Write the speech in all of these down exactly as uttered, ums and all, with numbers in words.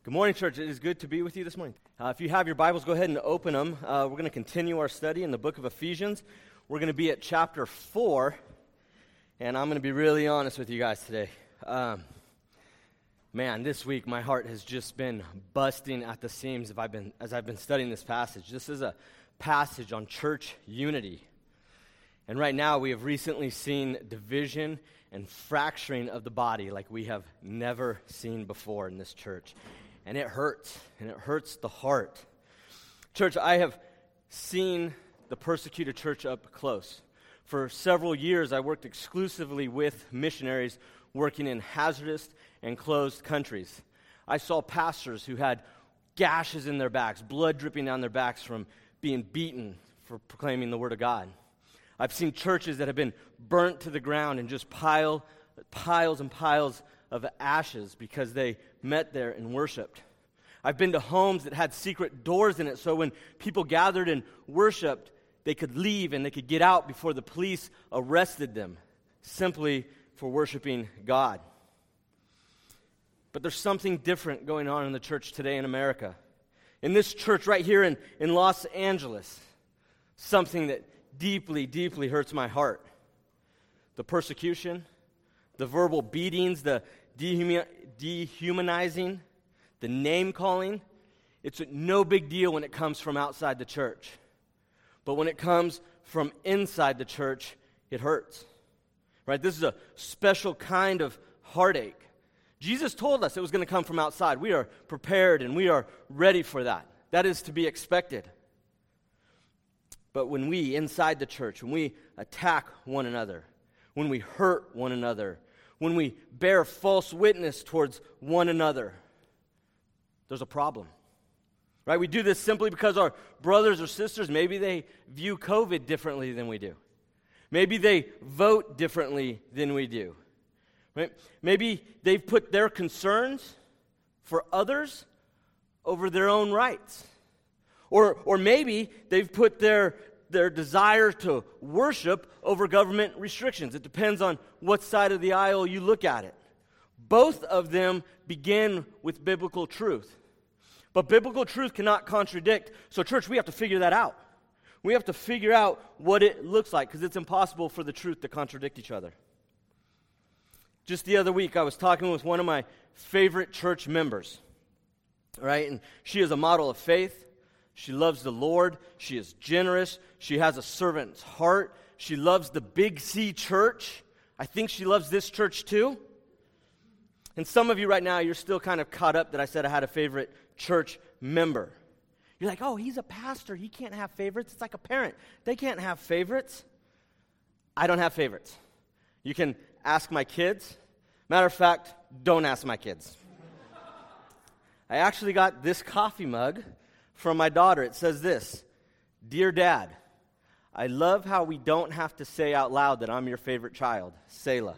Good morning, church. It is good to be with you this morning. Uh, if you have your Bibles, go ahead and open them. Uh, we're going to continue our study in the book of Ephesians. We're going to be at chapter four, and I'm going to be really honest with you guys today. Um, man, this week my heart has just been busting at the seams as I've been, as I've been studying this passage. This is a passage on church unity. And right now we have recently seen division and fracturing of the body like we have never seen before in this church. And it hurts, and it hurts the heart. Church, I have seen the persecuted church up close. For several years, I worked exclusively with missionaries working in hazardous and closed countries. I saw pastors who had gashes in their backs, blood dripping down their backs from being beaten for proclaiming the Word of God. I've seen churches that have been burnt to the ground and just pile, piles and piles of ashes because they met there and worshiped. I've been to homes that had secret doors in it, so when people gathered and worshiped, they could leave and they could get out before the police arrested them, simply for worshiping God. But there's something different going on in the church today in America. In this church right here in, in Los Angeles, something that deeply, deeply hurts my heart. The persecution, the verbal beatings, the dehumi- dehumanizing, the name-calling. It's no big deal when it comes from outside the church. But when it comes from inside the church, it hurts. Right? This is a special kind of heartache. Jesus told us it was going to come from outside. We are prepared and we are ready for that. That is to be expected. But when we, inside the church, when we attack one another, when we hurt one another, when we bear false witness towards one another, there's a problem. Right? We do this simply because our brothers or sisters, maybe they view COVID differently than we do. Maybe they vote differently than we do. Right? Maybe they've put their concerns for others over their own rights. Or or maybe they've put their, their desire to worship over government restrictions. It depends on what side of the aisle you look at it. Both of them begin with biblical truth. But biblical truth cannot contradict. So church, we have to figure that out. We have to figure out what it looks like because it's impossible for the truth to contradict each other. Just the other week, I was talking with one of my favorite church members. Right? And she is a model of faith. She loves the Lord. She is generous. She has a servant's heart. She loves the Big C church. I think she loves this church too. And some of you right now, you're still kind of caught up that I said I had a favorite church member. You're like, oh, he's a pastor. He can't have favorites. It's like a parent. They can't have favorites. I don't have favorites. You can ask my kids. Matter of fact, don't ask my kids. I actually got this coffee mug from my daughter. It says this: Dear Dad, I love how we don't have to say out loud that I'm your favorite child, Selah.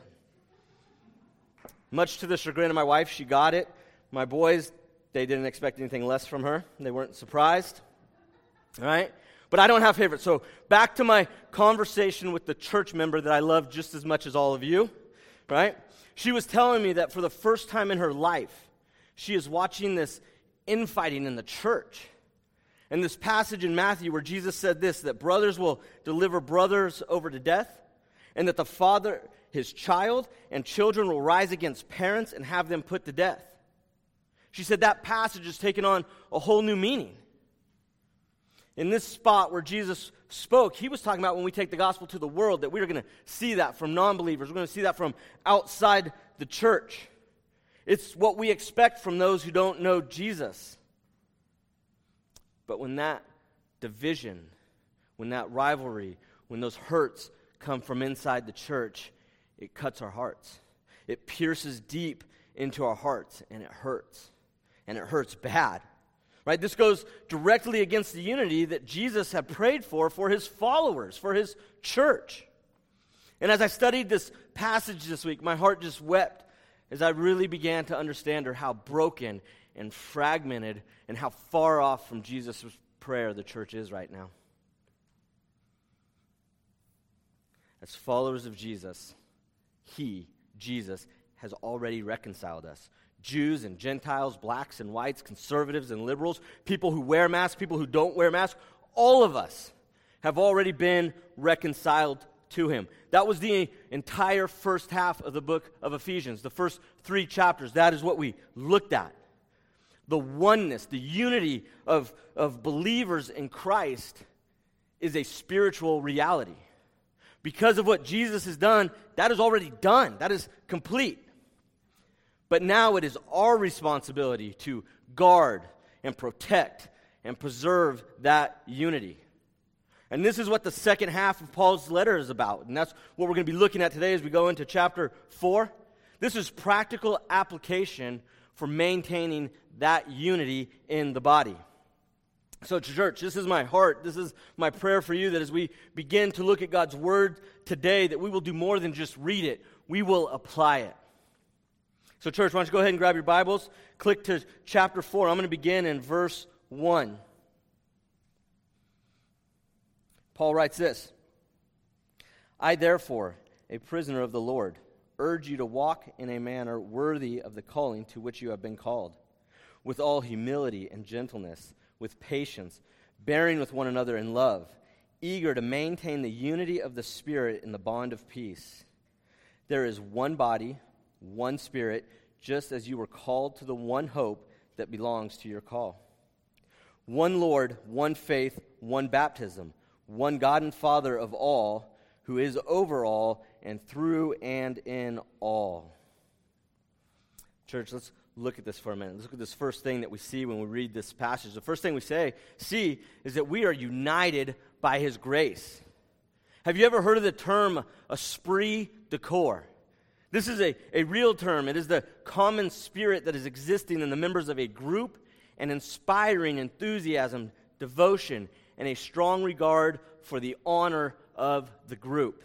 Much to the chagrin of my wife, she got it. My boys, they didn't expect anything less from her. They weren't surprised. All right? But I don't have favorites. So back to my conversation with the church member that I love just as much as all of you. Right? She was telling me that for the first time in her life, she is watching this infighting in the church. And this passage in Matthew where Jesus said this, that brothers will deliver brothers over to death, and that the father, his child, and children will rise against parents and have them put to death. She said that passage has taken on a whole new meaning. In this spot where Jesus spoke, he was talking about when we take the gospel to the world, that we are going to see that from non-believers. We're going to see that from outside the church. It's what we expect from those who don't know Jesus. But when that division, when that rivalry, when those hurts come from inside the church, it cuts our hearts. It pierces deep into our hearts, and it hurts. And it hurts bad. Right? This goes directly against the unity that Jesus had prayed for for his followers, for his church. And as I studied this passage this week, my heart just wept as I really began to understand how broken and fragmented and how far off from Jesus' prayer the church is right now. As followers of Jesus, he, Jesus, has already reconciled us. Jews and Gentiles, blacks and whites, conservatives and liberals, people who wear masks, people who don't wear masks, all of us have already been reconciled to him. That was the entire first half of the book of Ephesians, the first three chapters. That is what we looked at. The oneness, the unity of, of believers in Christ is a spiritual reality. Because of what Jesus has done, that is already done. That is complete. But now it is our responsibility to guard and protect and preserve that unity. And this is what the second half of Paul's letter is about. And that's what we're going to be looking at today as we go into chapter four. This is practical application for maintaining that unity in the body. So church, this is my heart. This is my prayer for you, that as we begin to look at God's word today, that we will do more than just read it. We will apply it. So church, why don't you go ahead and grab your Bibles, click to chapter four. I'm going to begin in verse one. Paul writes this: I therefore, a prisoner of the Lord, urge you to walk in a manner worthy of the calling to which you have been called, with all humility and gentleness, with patience, bearing with one another in love, eager to maintain the unity of the Spirit in the bond of peace. There is one body, one Spirit, just as you were called to the one hope that belongs to your call. One Lord, one faith, one baptism, one God and Father of all, who is over all and through and in all. Church, let's look at this for a minute. Let's look at this first thing that we see when we read this passage. The first thing we say, see, is that we are united by His grace. Have you ever heard of the term esprit de corps? This is a, a real term. It is the common spirit that is existing in the members of a group, and inspiring enthusiasm, devotion, and a strong regard for the honor of the group.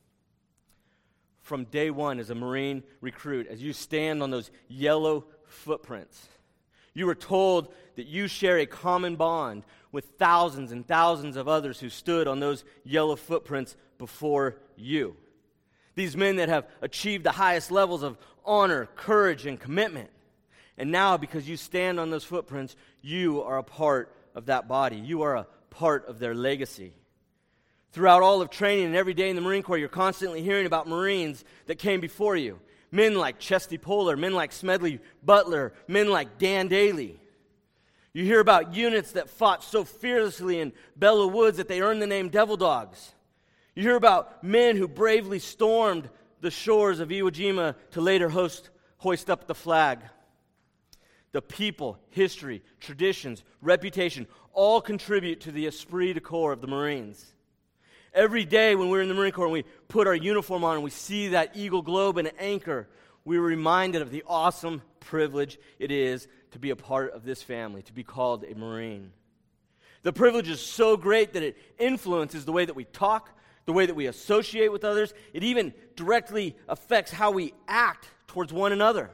From day one as a Marine recruit, as you stand on those yellow footprints, you were told that you share a common bond with thousands and thousands of others who stood on those yellow footprints before you. These men that have achieved the highest levels of honor, courage, and commitment. And now, because you stand on those footprints, you are a part of that body. You are a part of their legacy. Throughout all of training and every day in the Marine Corps, you're constantly hearing about Marines that came before you. Men like Chesty Puller, men like Smedley Butler, men like Dan Daly. You hear about units that fought so fearlessly in Belleau Woods that they earned the name Devil Dogs. You hear about men who bravely stormed the shores of Iwo Jima to later host, hoist up the flag. The people, history, traditions, reputation, all contribute to the esprit de corps of the Marines. Every day when we're in the Marine Corps and we put our uniform on and we see that eagle globe and anchor, we're reminded of the awesome privilege it is to be a part of this family, to be called a Marine. The privilege is so great that it influences the way that we talk, the way that we associate with others. It even directly affects how we act towards one another.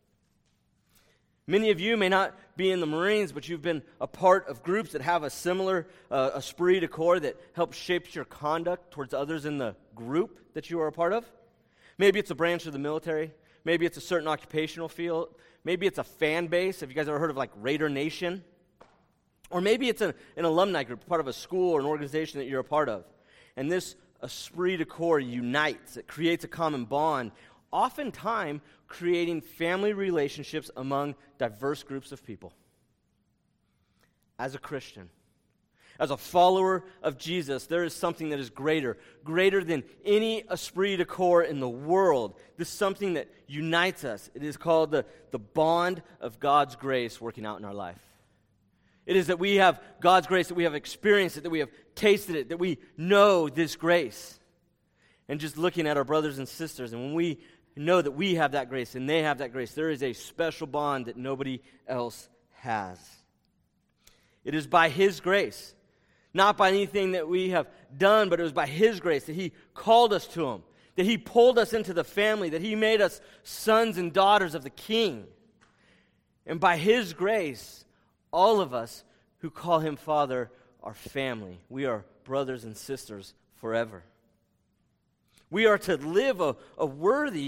Many of you may not be in the Marines, but you've been a part of groups that have a similar uh, esprit de corps that helps shape your conduct towards others in the group that you are a part of. Maybe it's a branch of the military. Maybe it's a certain occupational field. Maybe it's a fan base. Have you guys ever heard of like Raider Nation? Or maybe it's a, an alumni group, part of a school or an organization that you're a part of. And this esprit de corps unites. It creates a common bond, oftentimes creating family relationships among diverse groups of people. As a Christian, as a follower of Jesus, there is something that is greater, greater than any esprit de corps in the world. This is something that unites us. It is called the, the bond of God's grace working out in our life. It is that we have God's grace, that we have experienced it, that we have tasted it, that we know this grace. And just looking at our brothers and sisters, and when we know that we have that grace and they have that grace, there is a special bond that nobody else has. It is by His grace, not by anything that we have done, but it was by His grace that He called us to Him, that He pulled us into the family, that He made us sons and daughters of the King. And by His grace, all of us who call Him Father are family. We are brothers and sisters forever. We are to live a, a worthy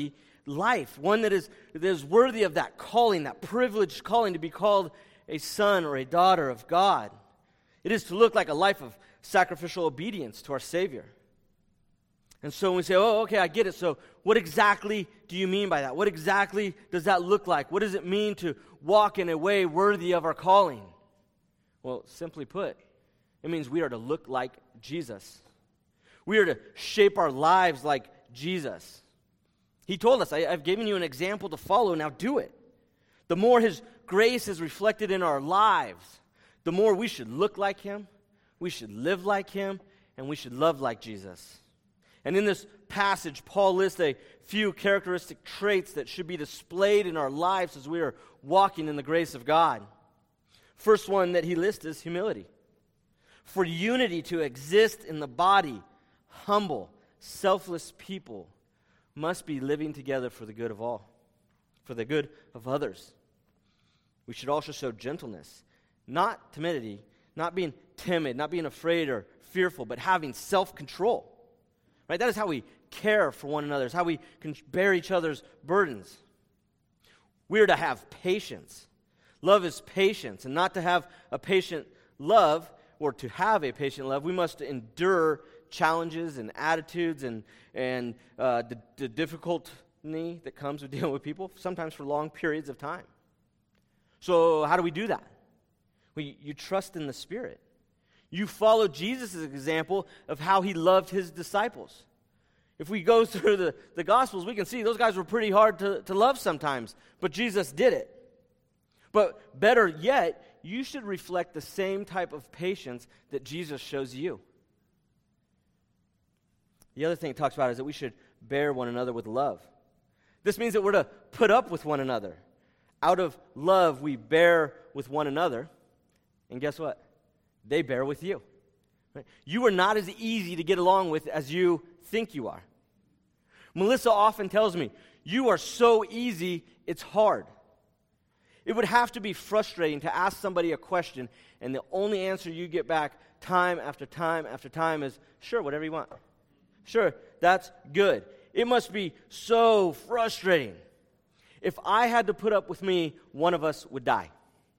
life, one that is, that is worthy of that calling, that privileged calling to be called a son or a daughter of God. It is to look like a life of sacrificial obedience to our Savior. And so when we say, oh, okay, I get it. So what exactly do you mean by that? What exactly does that look like? What does it mean to walk in a way worthy of our calling? Well, simply put, it means we are to look like Jesus. We are to shape our lives like Jesus. He told us, I, I've given you an example to follow, now do it. The more His grace is reflected in our lives, the more we should look like Him, we should live like Him, and we should love like Jesus. And in this passage, Paul lists a few characteristic traits that should be displayed in our lives as we are walking in the grace of God. First one that he lists is humility. For unity to exist in the body, humble, selfless people must be living together for the good of all, for the good of others. We should also show gentleness, not timidity, not being timid, not being afraid or fearful, but having self-control. Right? That is how we care for one another. It's how we can bear each other's burdens. We are to have patience. Love is patience, and not to have a patient love, or to have a patient love, we must endure challenges and attitudes and, and uh, the, the difficulty that comes with dealing with people, sometimes for long periods of time. So how do we do that? Well, you, you trust in the Spirit. You follow Jesus' example of how He loved His disciples. If we go through the, the Gospels, we can see those guys were pretty hard to, to love sometimes, but Jesus did it. But better yet, you should reflect the same type of patience that Jesus shows you. The other thing it talks about is that we should bear one another with love. This means that we're to put up with one another. Out of love, we bear with one another. And guess what? They bear with you. Right? You are not as easy to get along with as you think you are. Melissa often tells me, you are so easy, it's hard. It would have to be frustrating to ask somebody a question, and the only answer you get back time after time after time is, sure, whatever you want. Sure, that's good. It must be so frustrating. If I had to put up with me, one of us would die.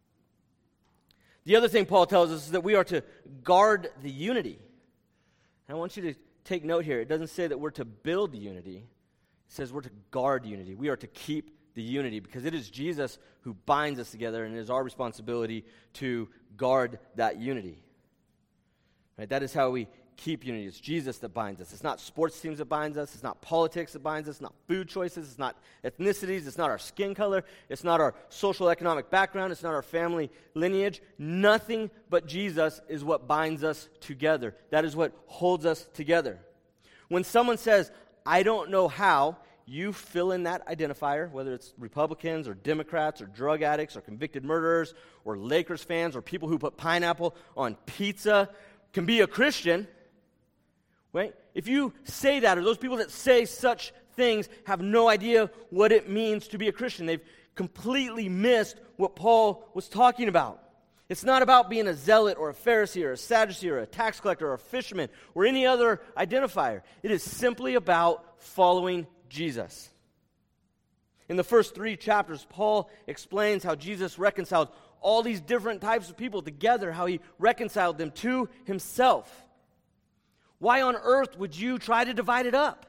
The other thing Paul tells us is that we are to guard the unity. And I want you to take note here. It doesn't say that we're to build unity. It says we're to guard unity. We are to keep the unity because it is Jesus who binds us together, and it is our responsibility to guard that unity. Right? That is how we keep unity. It's Jesus that binds us. It's not sports teams that binds us. It's not politics that binds us. It's not food choices. It's not ethnicities. It's not our skin color. It's not our social economic background. It's not our family lineage. Nothing but Jesus is what binds us together. That is what holds us together. When someone says, I don't know how, you fill in that identifier, whether it's Republicans or Democrats or drug addicts or convicted murderers or Lakers fans or people who put pineapple on pizza, can be a Christian. Right? If you say that, or those people that say such things have no idea what it means to be a Christian. They've completely missed what Paul was talking about. It's not about being a zealot or a Pharisee or a Sadducee or a tax collector or a fisherman or any other identifier. It is simply about following Jesus. In the first three chapters, Paul explains how Jesus reconciled all these different types of people together, how He reconciled them to Himself. Why on earth would you try to divide it up?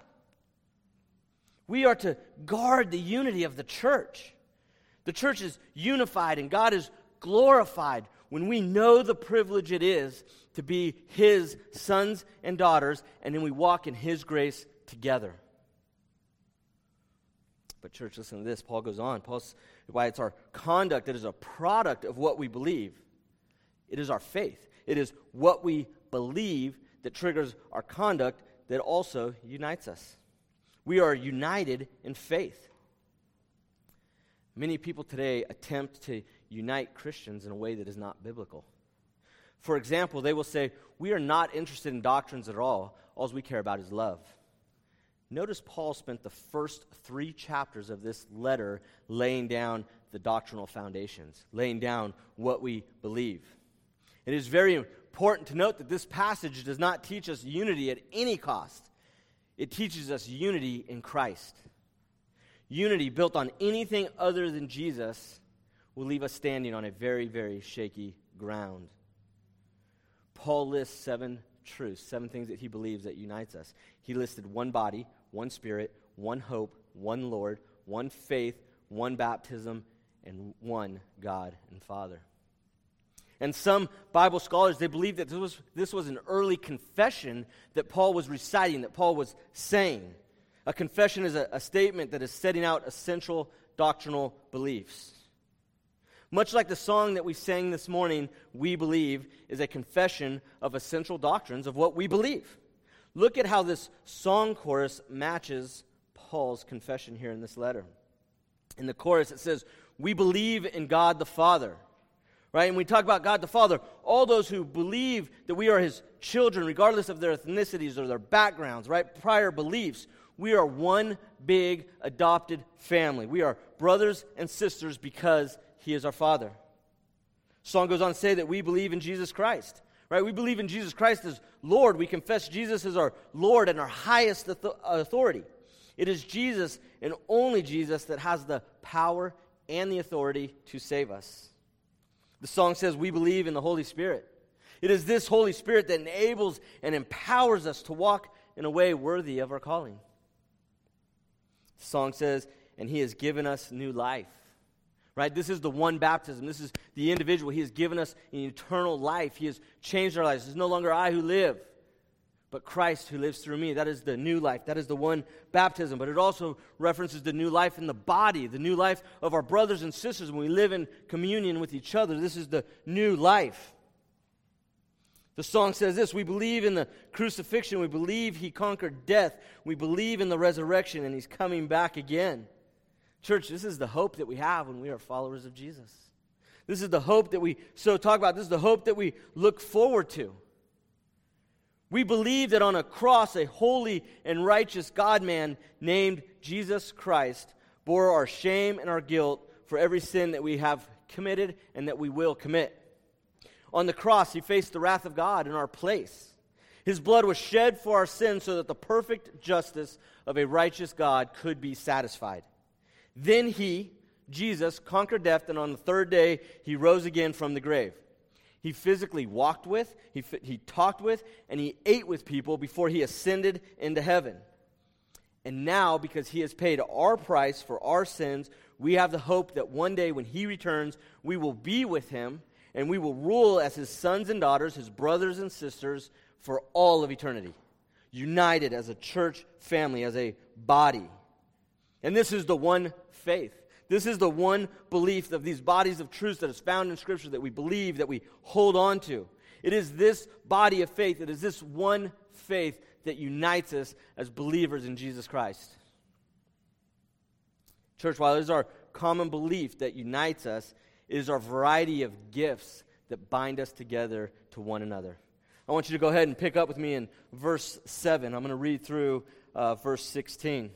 We are to guard the unity of the church. The church is unified and God is glorified when we know the privilege it is to be His sons and daughters, and then we walk in His grace together. But church, listen to this. Paul goes on. Paul's why it's our conduct that is a product of what we believe. It is our faith. It is what we believe that triggers our conduct that also unites us. We are united in faith. Many people today attempt to unite Christians in a way that is not biblical. For example, they will say, we are not interested in doctrines at all. All we care about is love. Notice Paul spent the first three chapters of this letter laying down the doctrinal foundations, laying down what we believe. It is very important to note that this passage does not teach us unity at any cost. It teaches us unity in Christ. Unity built on anything other than Jesus will leave us standing on a very, very shaky ground. Paul lists seven truths, seven things that he believes that unites us. He listed one body, one spirit, one hope, one Lord, one faith, one baptism, and one God and Father. And some Bible scholars, they believe that this was, this was an early confession that Paul was reciting, that Paul was saying. A confession is a, a statement that is setting out essential doctrinal beliefs. Much like the song that we sang this morning, We Believe, is a confession of essential doctrines of what we believe. Look at how this song chorus matches Paul's confession here in this letter. In the chorus it says, we believe in God the Father. Right? And we talk about God the Father, all those who believe that we are His children, regardless of their ethnicities or their backgrounds, right? Prior beliefs. We are one big adopted family. We are brothers and sisters because He is our Father. The song goes on to say that we believe in Jesus Christ. Right? We believe in Jesus Christ as Lord. We confess Jesus as our Lord and our highest authority. It is Jesus and only Jesus that has the power and the authority to save us. The song says we believe in the Holy Spirit. It is this Holy Spirit that enables and empowers us to walk in a way worthy of our calling. The song says, and He has given us new life. Right? This is the one baptism. This is the individual. He has given us an eternal life. He has changed our lives. It's no longer I who live, but Christ who lives through me. That is the new life. That is the one baptism. But it also references the new life in the body, the new life of our brothers and sisters when we live in communion with each other. This is the new life. The song says this, we believe in the crucifixion. We believe He conquered death. We believe in the resurrection and He's coming back again. Church, this is the hope that we have when we are followers of Jesus. This is the hope that we so talk about. This is the hope that we look forward to. We believe that on a cross, a holy and righteous God-man named Jesus Christ bore our shame and our guilt for every sin that we have committed and that we will commit. On the cross, He faced the wrath of God in our place. His blood was shed for our sins so that the perfect justice of a righteous God could be satisfied. Then He, Jesus, conquered death, and on the third day, He rose again from the grave. He physically walked with, he, he talked with, and He ate with people before He ascended into heaven. And now, because He has paid our price for our sins, we have the hope that one day when He returns, we will be with Him, and we will rule as His sons and daughters, His brothers and sisters, for all of eternity. United as a church family, as a body. And this is the one faith. This is the one belief of these bodies of truth that is found in Scripture that we believe, that we hold on to. It is this body of faith, it is this one faith that unites us as believers in Jesus Christ. Church, while it is our common belief that unites us, it is our variety of gifts that bind us together to one another. I want you to go ahead and pick up with me in verse seven. I'm going to read through uh, verse sixteen.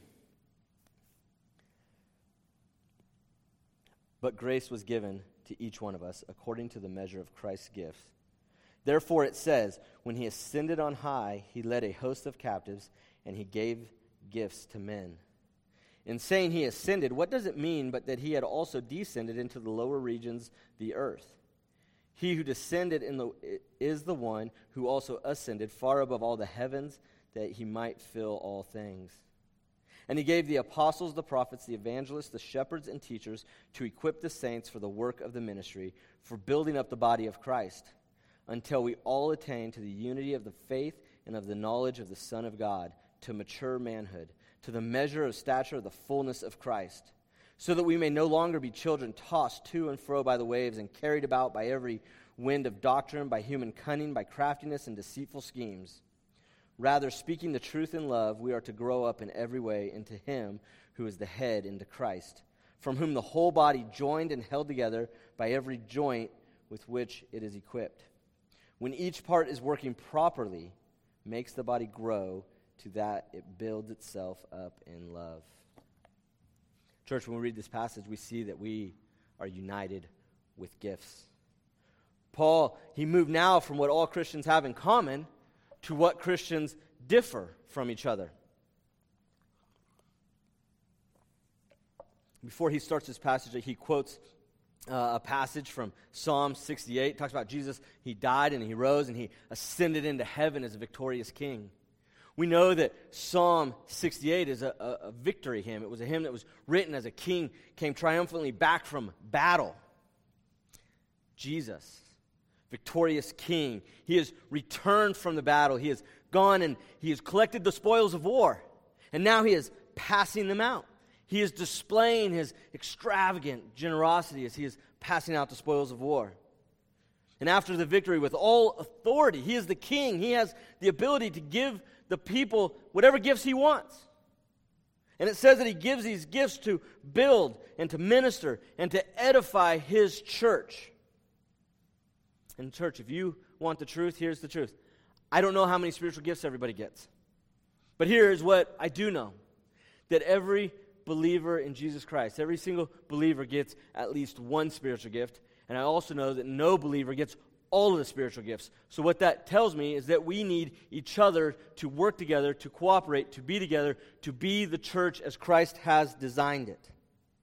But grace was given to each one of us according to the measure of Christ's gifts. Therefore it says, when He ascended on high, He led a host of captives, and He gave gifts to men. In saying He ascended, what does it mean but that He had also descended into the lower regions, the earth? He who descended in the, is the one who also ascended far above all the heavens, that He might fill all things. And He gave the apostles, the prophets, the evangelists, the shepherds, and teachers to equip the saints for the work of the ministry, for building up the body of Christ, until we all attain to the unity of the faith and of the knowledge of the Son of God, to mature manhood, to the measure of stature of the fullness of Christ, so that we may no longer be children tossed to and fro by the waves and carried about by every wind of doctrine, by human cunning, by craftiness and deceitful schemes. Rather, speaking the truth in love, we are to grow up in every way into Him who is the head, into Christ, from whom the whole body, joined and held together by every joint with which it is equipped, when each part is working properly, makes the body grow to that it builds itself up in love. Church, when we read this passage, we see that we are united with gifts. Paul, he moved now from what all Christians have in common to what Christians differ from each other. before he starts this passage, he quotes uh, a passage from Psalm sixty-eight. It talks about Jesus. He died and he rose and he ascended into heaven as a victorious king. We know that Psalm sixty-eight is a, a, a victory hymn. It was a hymn that was written as a king came triumphantly back from battle. Jesus, victorious king. He has returned from the battle. He has gone and he has collected the spoils of war. And now he is passing them out. He is displaying his extravagant generosity as he is passing out the spoils of war. And after the victory, with all authority, he is the king. He has the ability to give the people whatever gifts he wants. And it says that he gives these gifts to build and to minister and to edify his church. And church, if you want the truth, here's the truth. I don't know how many spiritual gifts everybody gets. But here is what I do know. That every believer in Jesus Christ, every single believer gets at least one spiritual gift. And I also know that no believer gets all of the spiritual gifts. So what that tells me is that we need each other to work together, to cooperate, to be together, to be the church as Christ has designed it.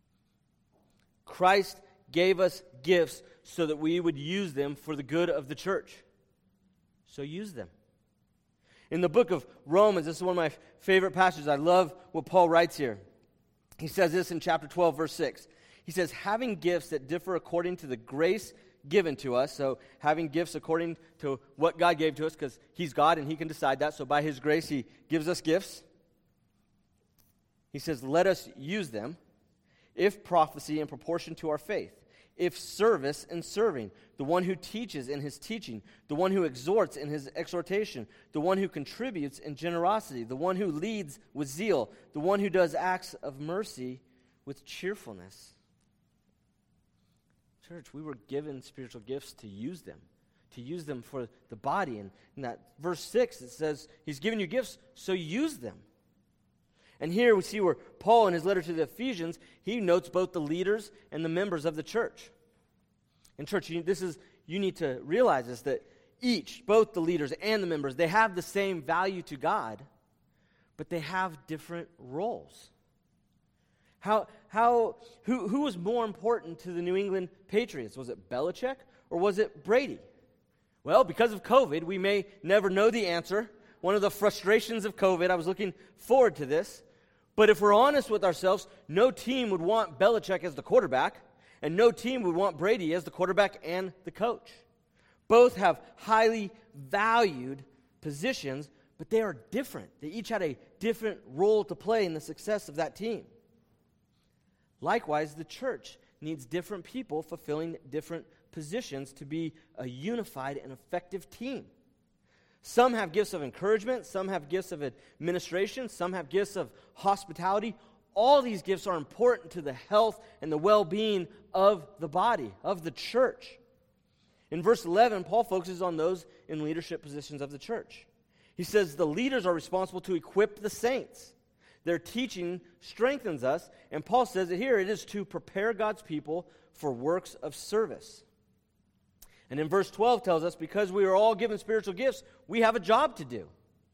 Christ gave us gifts so that we would use them for the good of the church. So use them. In the book of Romans, this is one of my favorite passages. I love what Paul writes here. He says this in chapter twelve, verse six. He says, having gifts that differ according to the grace given to us, so having gifts according to what God gave to us, because he's God and he can decide that, so by his grace he gives us gifts. He says, let us use them, if prophecy in proportion to our faith, if service in serving, the one who teaches in his teaching, the one who exhorts in his exhortation, the one who contributes in generosity, the one who leads with zeal, the one who does acts of mercy with cheerfulness. Church, we were given spiritual gifts to use them, to use them for the body. And in that verse six, it says, he's given you gifts, so use them. And here we see where Paul, in his letter to the Ephesians, he notes both the leaders and the members of the church. And church, you, this is, you need to realize this, that each, both the leaders and the members, they have the same value to God, but they have different roles. How, how, who, who was more important to the New England Patriots? Was it Belichick or was it Brady? Well, because of COVID, we may never know the answer. One of the frustrations of COVID, I was looking forward to this. But if we're honest with ourselves, no team would want Belichick as the quarterback, and no team would want Brady as the quarterback and the coach. Both have highly valued positions, but they are different. They each had a different role to play in the success of that team. Likewise, the church needs different people fulfilling different positions to be a unified and effective team. Some have gifts of encouragement, some have gifts of administration, some have gifts of hospitality. All these gifts are important to the health and the well-being of the body, of the church. In verse eleven, Paul focuses on those in leadership positions of the church. He says the leaders are responsible to equip the saints. Their teaching strengthens us, and Paul says that here it is to prepare God's people for works of service. And in verse twelve tells us, because we are all given spiritual gifts, we have a job to do.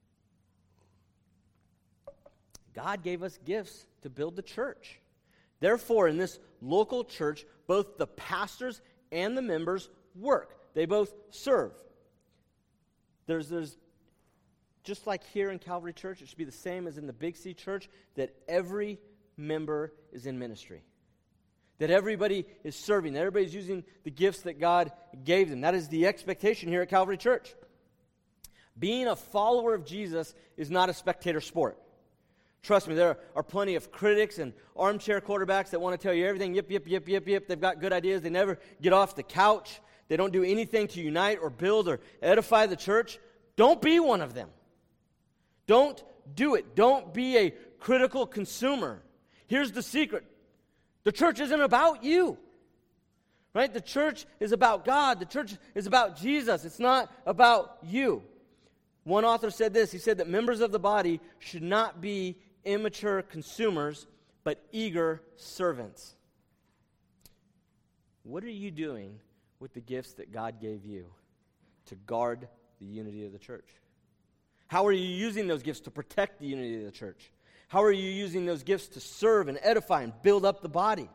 God gave us gifts to build the church. Therefore, in this local church, both the pastors and the members work. They both serve. There's, there's just like here in Calvary Church, it should be the same as in the Big C Church, that every member is in ministry. That everybody is serving, that everybody's using the gifts that God gave them. That is the expectation here at Calvary Church. Being a follower of Jesus is not a spectator sport. Trust me, there are plenty of critics and armchair quarterbacks that want to tell you everything, yip, yip, yip, yip, yip. They've got good ideas. They never get off the couch. They don't do anything to unite or build or edify the church. Don't be one of them. Don't do it. Don't be a critical consumer. Here's the secret. The church isn't about you, right? The church is about God. The church is about Jesus. It's not about you. One author said this. He said that members of the body should not be immature consumers, but eager servants. What are you doing with the gifts that God gave you to guard the unity of the church? How are you using those gifts to protect the unity of the church? How are you using those gifts to serve and edify and build up the body?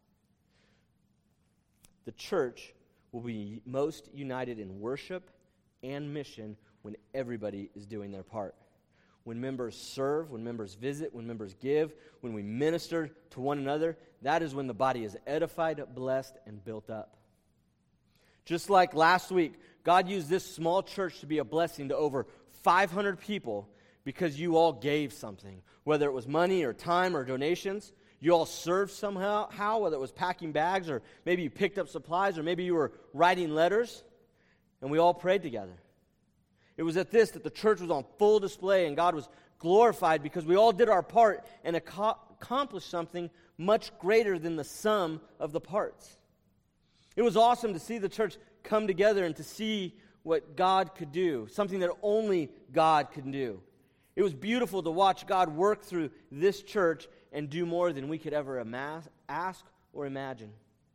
The church will be most united in worship and mission when everybody is doing their part. When members serve, when members visit, when members give, when we minister to one another, that is when the body is edified, blessed, and built up. Just like last week, God used this small church to be a blessing to over five hundred people because you all gave something, whether it was money or time or donations. You all served somehow, how, whether it was packing bags or maybe you picked up supplies or maybe you were writing letters, and we all prayed together. It was at this that the church was on full display and God was glorified because we all did our part and ac- accomplished something much greater than the sum of the parts. It was awesome to see the church come together and to see what God could do, something that only God can do. It was beautiful to watch God work through this church and do more than we could ever amass, ask or imagine.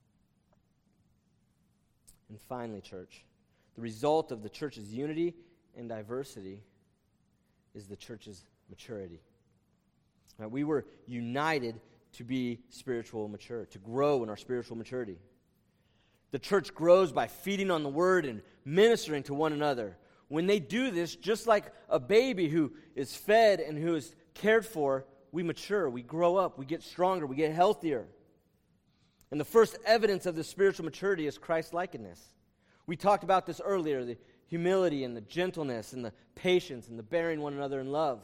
And finally, church, the result of the church's unity and diversity is the church's maturity. Right, we were united to be spiritual mature, to grow in our spiritual maturity. The church grows by feeding on the word and ministering to one another. When they do this, just like a baby who is fed and who is cared for, we mature, we grow up, we get stronger, we get healthier. And the first evidence of this spiritual maturity is Christ-likeness. We talked about this earlier, the humility and the gentleness and the patience and the bearing one another in love.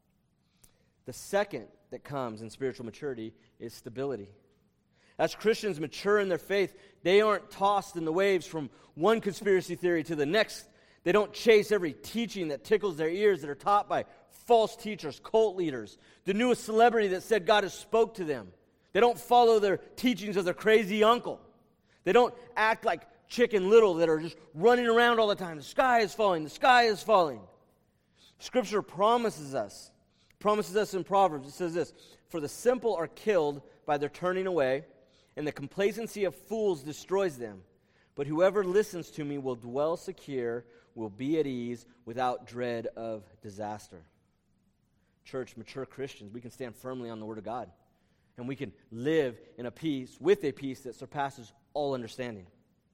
The second that comes in spiritual maturity is stability. As Christians mature in their faith, they aren't tossed in the waves from one conspiracy theory to the next. They don't chase every teaching that tickles their ears that are taught by false teachers, cult leaders, the newest celebrity that said God has spoke to them. They don't follow their teachings of their crazy uncle. They don't act like Chicken Little that are just running around all the time. The sky is falling. The sky is falling. Scripture promises us, promises us in Proverbs. It says this, "For the simple are killed by their turning away, and the complacency of fools destroys them. But whoever listens to me will dwell secure, will be at ease, without dread of disaster." Church, mature Christians, we can stand firmly on the Word of God, and we can live in a peace, with a peace that surpasses all understanding.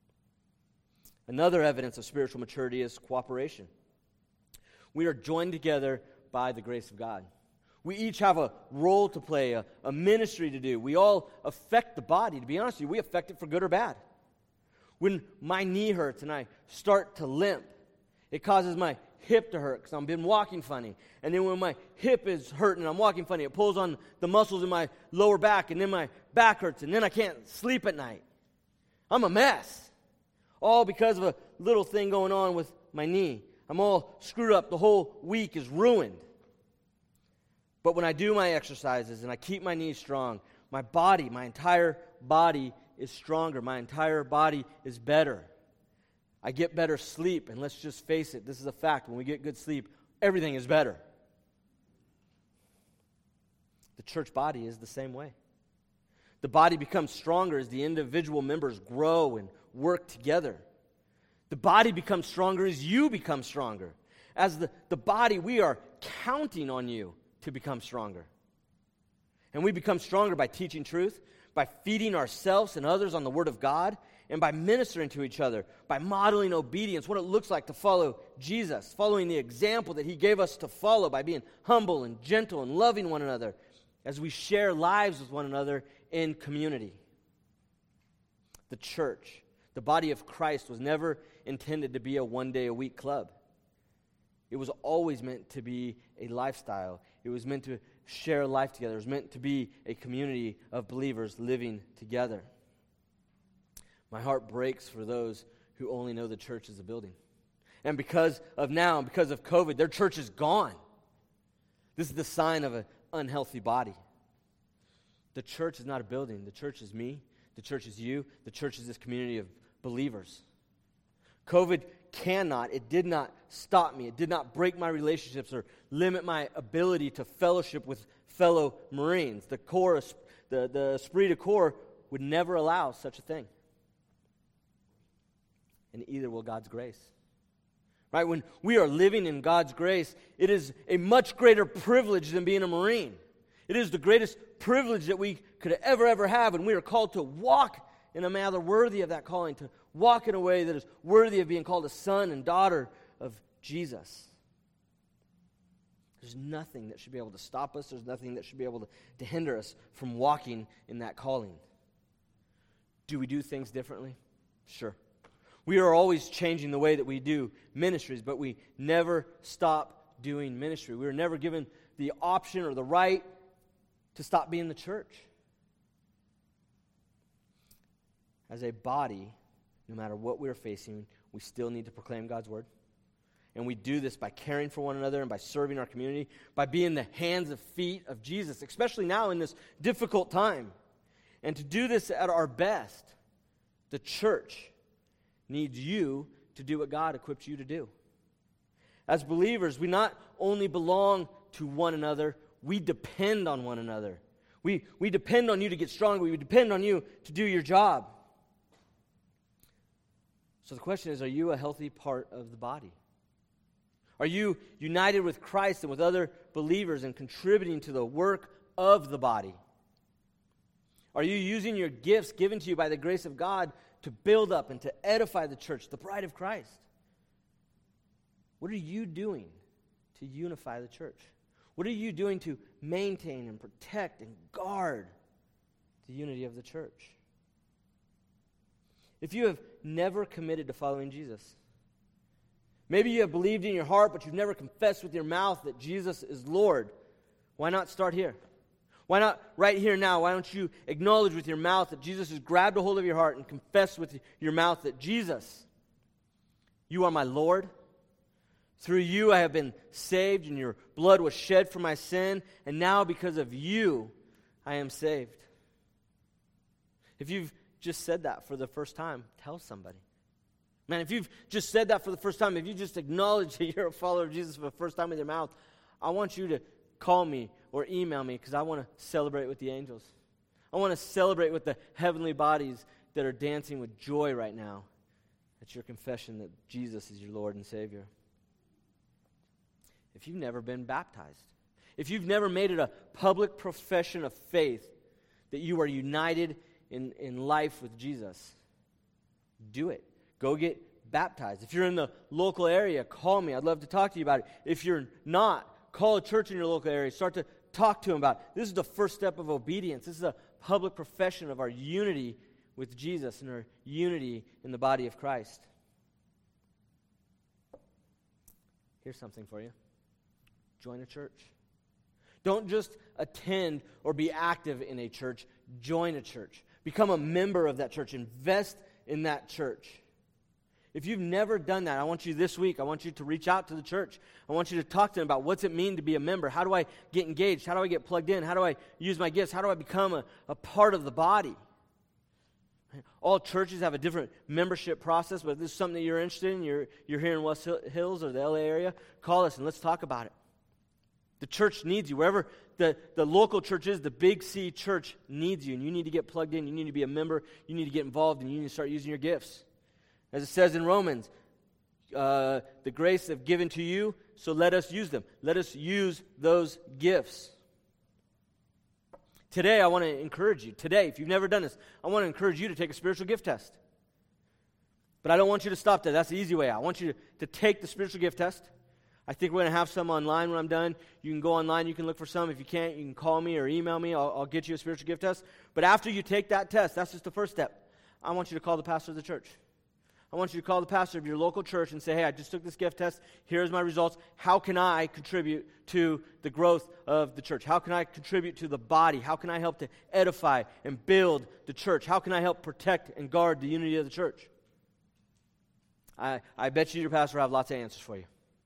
Another evidence of spiritual maturity is cooperation. We are joined together by the grace of God. We each have a role to play, a, a ministry to do. We all affect the body. To be honest with you, we affect it for good or bad. When my knee hurts and I start to limp, it causes my hip to hurt because I've been walking funny. And then when my hip is hurting and I'm walking funny, it pulls on the muscles in my lower back, and then my back hurts, and then I can't sleep at night. I'm a mess. All because of a little thing going on with my knee. I'm all screwed up. The whole week is ruined. But when I do my exercises and I keep my knees strong, my body, my entire body is stronger. My entire body is better. I get better sleep, and let's just face it, this is a fact. When we get good sleep, everything is better. The church body is the same way. The body becomes stronger as the individual members grow and work together. The body becomes stronger as you become stronger. As the, the body, we are counting on you to become stronger. And we become stronger by teaching truth, by feeding ourselves and others on the Word of God, and by ministering to each other, by modeling obedience, what it looks like to follow Jesus, following the example that He gave us to follow, by being humble and gentle and loving one another as we share lives with one another in community. The church, the body of Christ, was never intended to be a one-day-a-week club. It was always meant to be a lifestyle. It was meant to share life together. It was meant to be a community of believers living together. My heart breaks for those who only know the church as a building. And because of now, because of COVID, their church is gone. This is the sign of an unhealthy body. The church is not a building. The church is me. The church is you. The church is this community of believers. COVID cannot, it did not stop me. It did not break my relationships or limit my ability to fellowship with fellow Marines. The Corps, the, the Esprit de Corps would never allow such a thing. And either will God's grace. Right? When we are living in God's grace, it is a much greater privilege than being a Marine. It is the greatest privilege that we could ever, ever have, and we are called to walk in a manner worthy of that calling, to walk in a way that is worthy of being called a son and daughter of Jesus. There's nothing that should be able to stop us. There's nothing that should be able to, to hinder us from walking in that calling. Do we do things differently? Sure. We are always changing the way that we do ministries, but we never stop doing ministry. We were never given the option or the right to stop being the church. As a body, no matter what we're facing, we still need to proclaim God's word. And we do this by caring for one another and by serving our community, by being the hands and feet of Jesus, especially now in this difficult time. And to do this at our best, the church needs you to do what God equipped you to do. As believers, we not only belong to one another, we depend on one another. We, we depend on you to get stronger. We depend on you to do your job. So the question is, are you a healthy part of the body? Are you united with Christ and with other believers and contributing to the work of the body? Are you using your gifts given to you by the grace of God to build up and to edify the church, the bride of Christ? What are you doing to unify the church? What are you doing to maintain and protect and guard the unity of the church? If you have never committed to following Jesus, maybe you have believed in your heart, but you've never confessed with your mouth that Jesus is Lord, why not start here? Why not right here now? Why don't you acknowledge with your mouth that Jesus has grabbed a hold of your heart and confess with your mouth that Jesus, you are my Lord. Through you I have been saved, and your blood was shed for my sin, and now because of you I am saved. If you've just said that for the first time, tell somebody. Man, if you've just said that for the first time, if you just acknowledge that you're a follower of Jesus for the first time with your mouth, I want you to call me or email me because I want to celebrate with the angels. I want to celebrate with the heavenly bodies that are dancing with joy right now at your confession that Jesus is your Lord and Savior. If you've never been baptized, if you've never made it a public profession of faith that you are united in, in life with Jesus, do it. Go get baptized. If you're in the local area, call me. I'd love to talk to you about it. If you're not, call a church in your local area. Start to talk to them about it. This is the first step of obedience. This is a public profession of our unity with Jesus and our unity in the body of Christ. Here's something for you. Join a church. Don't just attend or be active in a church. Join a church. Become a member of that church. Invest in that church. If you've never done that, I want you this week, I want you to reach out to the church. I want you to talk to them about what's it mean to be a member. How do I get engaged? How do I get plugged in? How do I use my gifts? How do I become a, a part of the body? All churches have a different membership process, but if this is something that you're interested in, you're, you're here in West Hills or the L A area, call us and let's talk about it. The church needs you. Wherever the, the local church is, the Big C church needs you, and you need to get plugged in. You need to be a member. You need to get involved, and you need to start using your gifts. As it says in Romans, uh, the grace have given to you, so let us use them. Let us use those gifts. Today, I want to encourage you. Today, if you've never done this, I want to encourage you to take a spiritual gift test. But I don't want you to stop there. That's the easy way out. I want you to, to take the spiritual gift test. I think we're going to have some online when I'm done. You can go online. You can look for some. If you can't, you can call me or email me. I'll, I'll get you a spiritual gift test. But after you take that test, that's just the first step. I want you to call the pastor of the church. I want you to call the pastor of your local church and say, hey, I just took this gift test. Here's my results. How can I contribute to the growth of the church? How can I contribute to the body? How can I help to edify and build the church? How can I help protect and guard the unity of the church? I, I bet you your pastor will have lots of answers for you.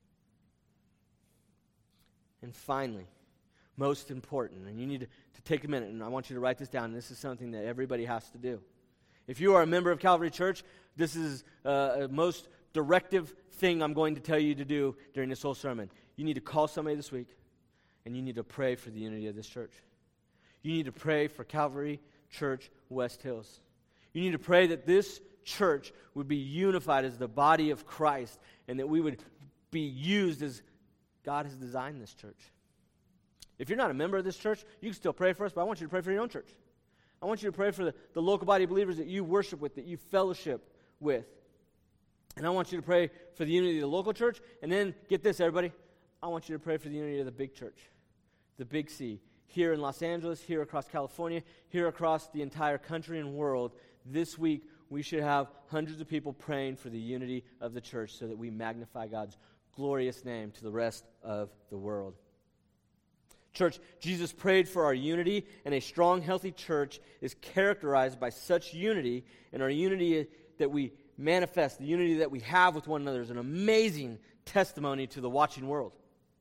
And finally, most important, and you need to, to take a minute, and I want you to write this down, and this is something that everybody has to do. If you are a member of Calvary Church, this is uh, a most directive thing I'm going to tell you to do during this whole sermon. You need to call somebody this week, and you need to pray for the unity of this church. You need to pray for Calvary Church West Hills. You need to pray that this church would be unified as the body of Christ, and that we would be used as God has designed this church. If you're not a member of this church, you can still pray for us, but I want you to pray for your own church. I want you to pray for the, the local body of believers that you worship with, that you fellowship with. And I want you to pray for the unity of the local church. And then, get this, everybody, I want you to pray for the unity of the big church, the Big C, here in Los Angeles, here across California, here across the entire country and world. This week, we should have hundreds of people praying for the unity of the church so that we magnify God's glorious name to the rest of the world. Church, Jesus prayed for our unity, and a strong, healthy church is characterized by such unity, and our unity that we manifest, the unity that we have with one another, is an amazing testimony to the watching world.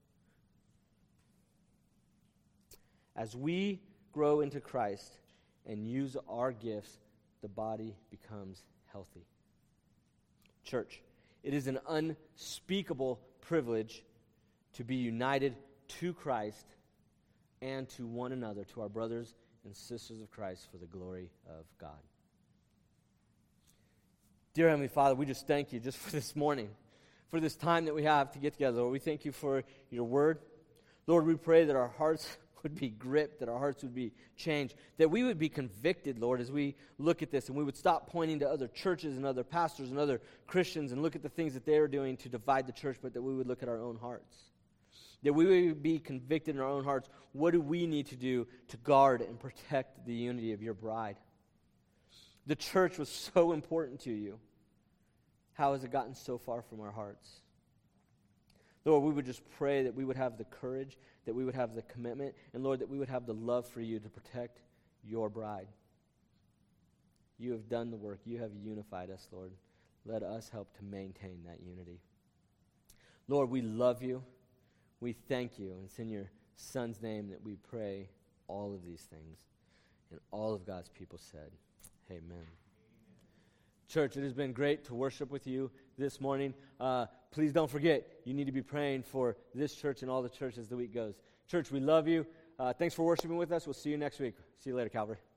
As we grow into Christ and use our gifts, the body becomes healthy. Church, it is an unspeakable privilege to be united to Christ and to one another, to our brothers and sisters of Christ, for the glory of God. Dear Heavenly Father, we just thank you just for this morning, for this time that we have to get together. Lord, we thank you for your word. Lord, we pray that our hearts would be gripped, that our hearts would be changed, that we would be convicted, Lord, as we look at this, and we would stop pointing to other churches and other pastors and other Christians and look at the things that they are doing to divide the church, but that we would look at our own hearts. That we would be convicted in our own hearts. What do we need to do to guard and protect the unity of your bride? The church was so important to you. How has it gotten so far from our hearts? Lord, we would just pray that we would have the courage, that we would have the commitment, and Lord, that we would have the love for you to protect your bride. You have done the work. You have unified us, Lord. Let us help to maintain that unity. Lord, we love you. We thank you. And it's in your Son's name that we pray all of these things. And all of God's people said, amen. Amen. Church, it has been great to worship with you this morning. Uh, please don't forget, you need to be praying for this church and all the churches as the week goes. Church, we love you. Uh, thanks for worshiping with us. We'll see you next week. See you later, Calvary.